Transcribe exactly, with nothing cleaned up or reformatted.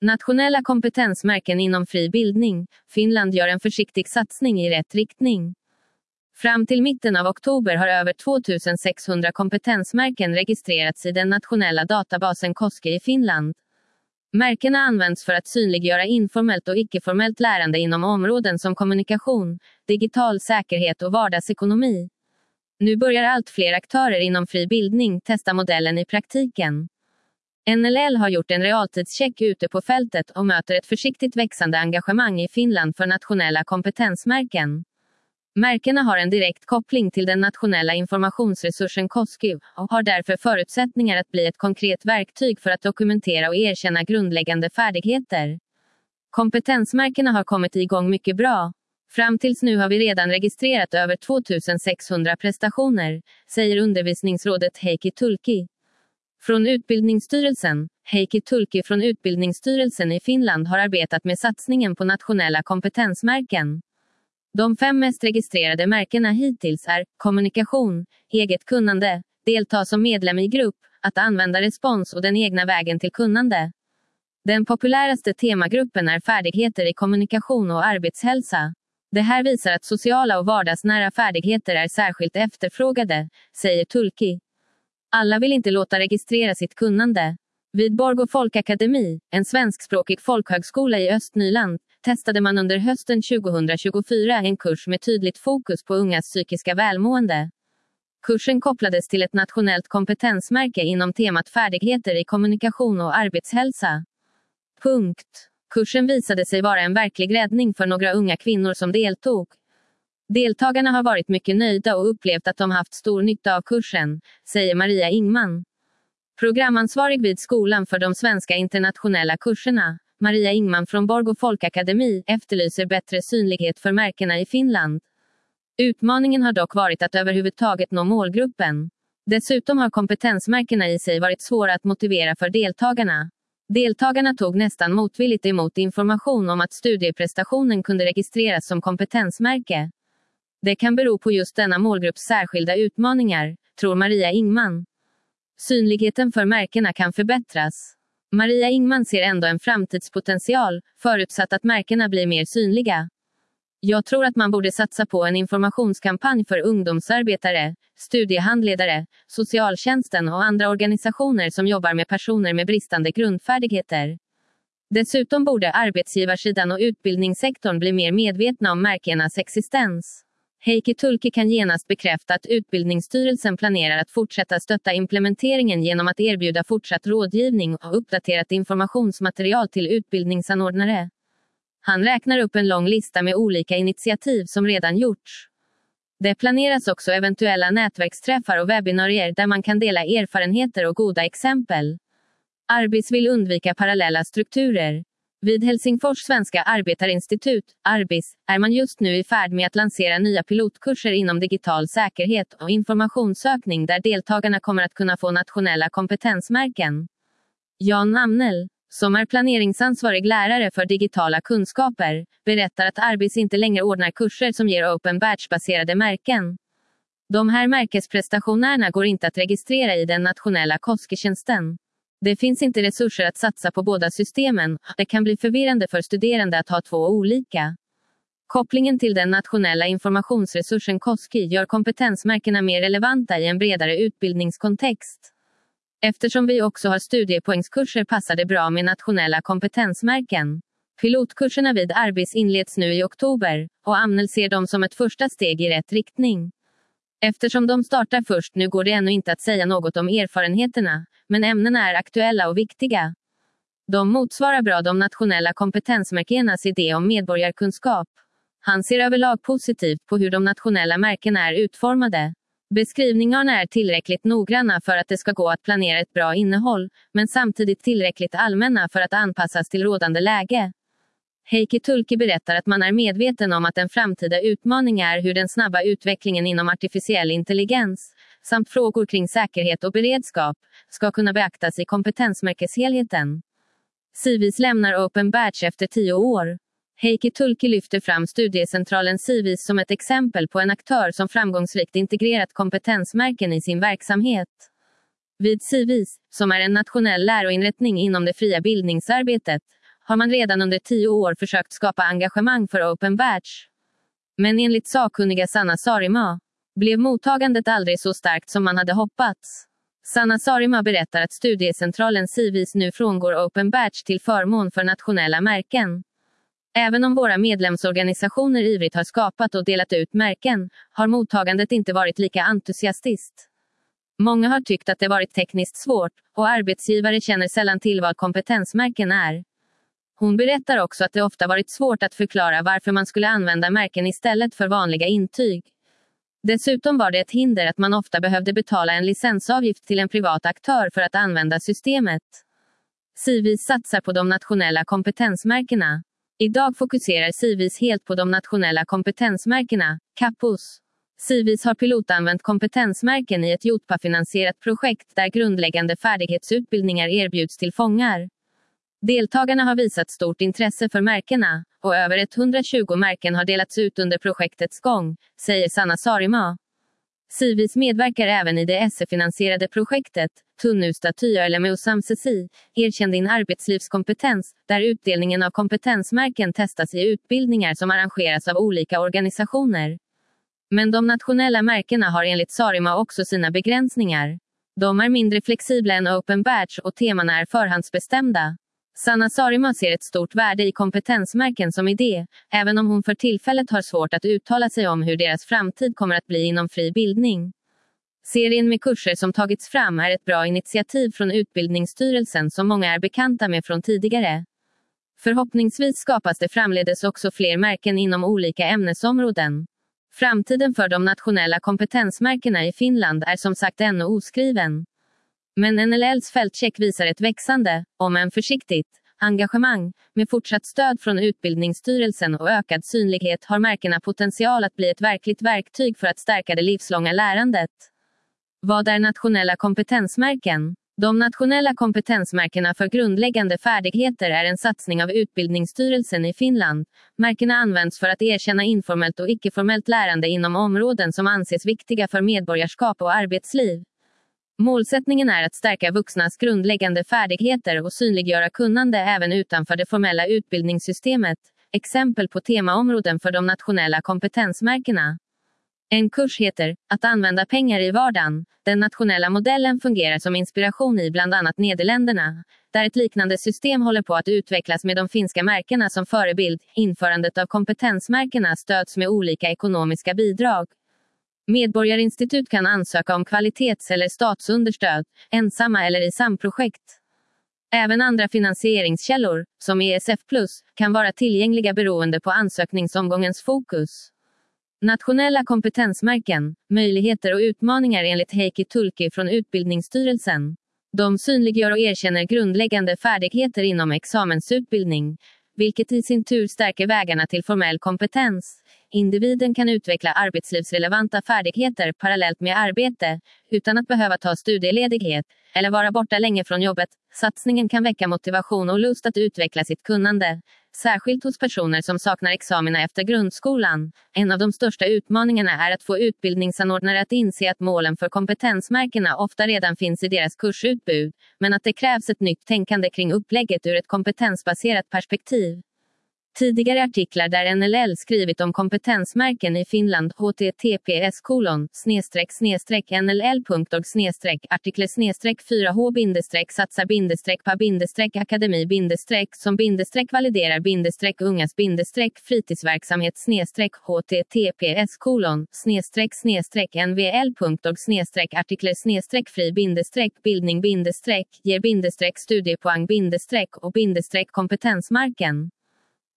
Nationella kompetensmärken inom fri bildning. Finland gör en försiktig satsning i rätt riktning. Fram till mitten av oktober har över tvåtusensexhundra kompetensmärken registrerats i den nationella databasen Koski i Finland. Märkena används för att synliggöra informellt och icke-formellt lärande inom områden som kommunikation, digital säkerhet och vardagsekonomi. Nu börjar allt fler aktörer inom fri bildning testa modellen i praktiken. N L L har gjort en realtidscheck ute på fältet och möter ett försiktigt växande engagemang i Finland för nationella kompetensmärken. Märkena har en direkt koppling till den nationella informationsresursen Koski och har därför förutsättningar att bli ett konkret verktyg för att dokumentera och erkänna grundläggande färdigheter. Kompetensmärkena har kommit igång mycket bra. Fram tills nu har vi redan registrerat över tvåtusensexhundra prestationer, säger undervisningsrådet Heikki Tulkki. Från Utbildningsstyrelsen. Heikki Tulkki från Utbildningsstyrelsen i Finland har arbetat med satsningen på nationella kompetensmärken. De fem mest registrerade märkena hittills är kommunikation, eget kunnande, delta som medlem i grupp, att använda respons och den egna vägen till kunnande. Den populäraste temagruppen är färdigheter i kommunikation och arbetshälsa. Det här visar att sociala och vardagsnära färdigheter är särskilt efterfrågade, säger Tulkki. Alla vill inte låta registrera sitt kunnande. Vid Borgå Folkakademi, en svenskspråkig folkhögskola i Östnyland, testade man under hösten tjugohundratjugofyra en kurs med tydligt fokus på ungas psykiska välmående. Kursen kopplades till ett nationellt kompetensmärke inom temat färdigheter i kommunikation och arbetshälsa. Punkt. Kursen visade sig vara en verklig räddning för några unga kvinnor som deltog. Deltagarna har varit mycket nöjda och upplevt att de haft stor nytta av kursen, säger Maria Ingman. Programansvarig vid skolan för de svenska internationella kurserna, Maria Ingman från Borgå Folkakademi, efterlyser bättre synlighet för märkena i Finland. Utmaningen har dock varit att överhuvudtaget nå målgruppen. Dessutom har kompetensmärkena i sig varit svåra att motivera för deltagarna. Deltagarna tog nästan motvilligt emot information om att studieprestationen kunde registreras som kompetensmärke. Det kan bero på just denna målgrupps särskilda utmaningar, tror Maria Ingman. Synligheten för märkena kan förbättras. Maria Ingman ser ändå en framtidspotential, förutsatt att märkena blir mer synliga. Jag tror att man borde satsa på en informationskampanj för ungdomsarbetare, studiehandledare, socialtjänsten och andra organisationer som jobbar med personer med bristande grundfärdigheter. Dessutom borde arbetsgivarsidan och utbildningssektorn bli mer medvetna om märkenas existens. Heikki Tulkki kan genast bekräfta att Utbildningsstyrelsen planerar att fortsätta stötta implementeringen genom att erbjuda fortsatt rådgivning och uppdaterat informationsmaterial till utbildningsanordnare. Han räknar upp en lång lista med olika initiativ som redan gjorts. Det planeras också eventuella nätverksträffar och webbinarier där man kan dela erfarenheter och goda exempel. Arbis vill undvika parallella strukturer. Vid Helsingfors Svenska Arbetarinstitut, Arbis, är man just nu i färd med att lansera nya pilotkurser inom digital säkerhet och informationssökning där deltagarna kommer att kunna få nationella kompetensmärken. Jan Amnell, som är planeringsansvarig lärare för digitala kunskaper, berättar att Arbis inte längre ordnar kurser som ger open badge-baserade märken. De här märkesprestationerna går inte att registrera i den nationella Koski-tjänsten. Det finns inte resurser att satsa på båda systemen, det kan bli förvirrande för studerande att ha två olika. Kopplingen till den nationella informationsresursen Koski gör kompetensmärkena mer relevanta i en bredare utbildningskontext. Eftersom vi också har studiepoängskurser passar det bra med nationella kompetensmärken. Pilotkurserna vid Arbis inleds nu i oktober, och Amnell ser dem som ett första steg i rätt riktning. Eftersom de startar först nu går det ännu inte att säga något om erfarenheterna, men ämnena är aktuella och viktiga. De motsvarar bra de nationella kompetensmärkenas idé om medborgarkunskap. Han ser överlag positivt på hur de nationella märkena är utformade. Beskrivningarna är tillräckligt noggranna för att det ska gå att planera ett bra innehåll, men samtidigt tillräckligt allmänna för att anpassas till rådande läge. Heikki Tulkki berättar att man är medveten om att en framtida utmaning är hur den snabba utvecklingen inom artificiell intelligens, samt frågor kring säkerhet och beredskap, ska kunna beaktas i kompetensmärkeshelheten. Civis lämnar Open Badge efter tio år. Heikki Tulkki lyfter fram studiecentralen Civis som ett exempel på en aktör som framgångsrikt integrerat kompetensmärken i sin verksamhet. Vid Civis, som är en nationell läroinrättning inom det fria bildningsarbetet, har man redan under tio år försökt skapa engagemang för Open Batch. Men enligt sakkunniga Sanna Sarima blev mottagandet aldrig så starkt som man hade hoppats. Sanna Sarima berättar att studiecentralen Civis nu frångår Open Batch till förmån för nationella märken. Även om våra medlemsorganisationer ivrigt har skapat och delat ut märken, har mottagandet inte varit lika entusiastiskt. Många har tyckt att det varit tekniskt svårt, och arbetsgivare känner sällan till vad kompetensmärken är. Hon berättar också att det ofta varit svårt att förklara varför man skulle använda märken istället för vanliga intyg. Dessutom var det ett hinder att man ofta behövde betala en licensavgift till en privat aktör för att använda systemet. Civis satsar på de nationella kompetensmärkena. Idag fokuserar Civis helt på de nationella kompetensmärkena, Capos. Civis har pilotanvänt kompetensmärken i ett Jotpa-finansierat projekt där grundläggande färdighetsutbildningar erbjuds till fångar. Deltagarna har visat stort intresse för märkena, och över etthundratjugo märken har delats ut under projektets gång, säger Sanna Sarima. Civis medverkar även i det S E-finansierade projektet, Tunnustatyölle med Osamsesi, erkänd in arbetslivskompetens, där utdelningen av kompetensmärken testas i utbildningar som arrangeras av olika organisationer. Men de nationella märkena har enligt Sarima också sina begränsningar. De är mindre flexibla än Open Batch och temana är förhandsbestämda. Sanna Sarima ser ett stort värde i kompetensmärken som idé, även om hon för tillfället har svårt att uttala sig om hur deras framtid kommer att bli inom fri bildning. Serien med kurser som tagits fram är ett bra initiativ från Utbildningsstyrelsen som många är bekanta med från tidigare. Förhoppningsvis skapas det framledes också fler märken inom olika ämnesområden. Framtiden för de nationella kompetensmärkena i Finland är som sagt ännu oskriven. Men N L L:s fältcheck visar ett växande, om än försiktigt, engagemang. Med fortsatt stöd från Utbildningsstyrelsen och ökad synlighet har märkena potential att bli ett verkligt verktyg för att stärka det livslånga lärandet. Vad är nationella kompetensmärken? De nationella kompetensmärkena för grundläggande färdigheter är en satsning av Utbildningsstyrelsen i Finland. Märkena används för att erkänna informellt och icke-formellt lärande inom områden som anses viktiga för medborgarskap och arbetsliv. Målsättningen är att stärka vuxnas grundläggande färdigheter och synliggöra kunnande även utanför det formella utbildningssystemet. Exempel på temaområden för de nationella kompetensmärkena. En kurs heter "Att använda pengar i vardagen". Den nationella modellen fungerar som inspiration i bland annat Nederländerna, där ett liknande system håller på att utvecklas med de finska märkena som förebild. Införandet av kompetensmärkena stöds med olika ekonomiska bidrag. Medborgarinstitut kan ansöka om kvalitets- eller statsunderstöd, ensamma eller i samprojekt. Även andra finansieringskällor, som E S F plus, kan vara tillgängliga beroende på ansökningsomgångens fokus. Nationella kompetensmärken, möjligheter och utmaningar enligt Heikki Tulki från Utbildningsstyrelsen. De synliggör och erkänner grundläggande färdigheter inom examensutbildning, vilket i sin tur stärker vägarna till formell kompetens. Individen kan utveckla arbetslivsrelevanta färdigheter parallellt med arbete, utan att behöva ta studieledighet, eller vara borta länge från jobbet. Satsningen kan väcka motivation och lust att utveckla sitt kunnande, särskilt hos personer som saknar examina efter grundskolan. En av de största utmaningarna är att få utbildningsanordnare att inse att målen för kompetensmärkena ofta redan finns i deras kursutbud, men att det krävs ett nytt tänkande kring upplägget ur ett kompetensbaserat perspektiv. Tidigare artiklar där N L L skrivit om kompetensmärken i Finland https kolon snedstreck snedstreck nll.org snedstreck artiklar snedstreck 4h bindestreck satsar bindestreck pa bindestreck akademi bindestreck som bindestreck validerar bindestreck ungas bindestreck fritidsverksamhet snedstreck https kolon snedstreck snedstreck nvl.org snedstreck artiklar snedstreck fri bindestreck bildning bindestreck ger bindestreck studiepoäng bindestreck och bindestreck kompetensmarken.